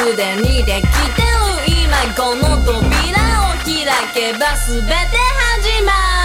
すでにできてる今この扉を開けば全て始まる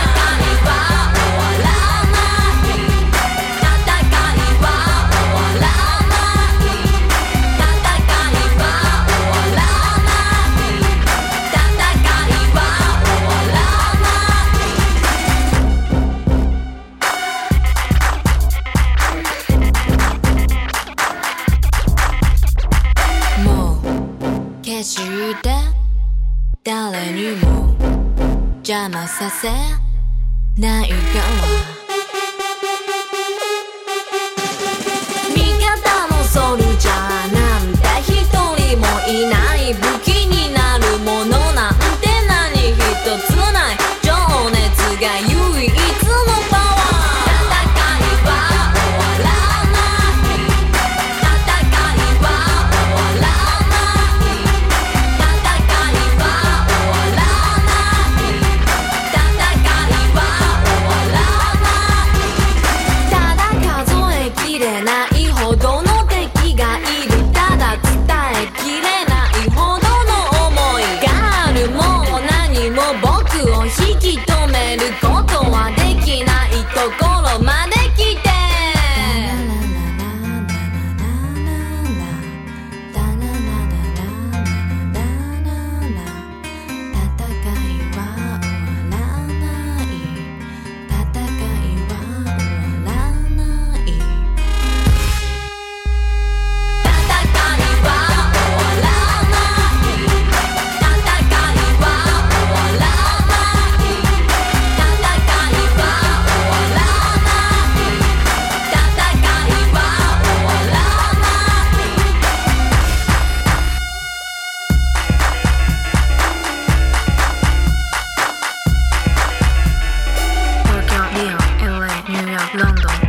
決して誰にも邪魔させないから味方のソルジャーなんて一人もいない武器になるものなんて何一つない情熱が唯一のパワー引き止めることはできないところまで来て London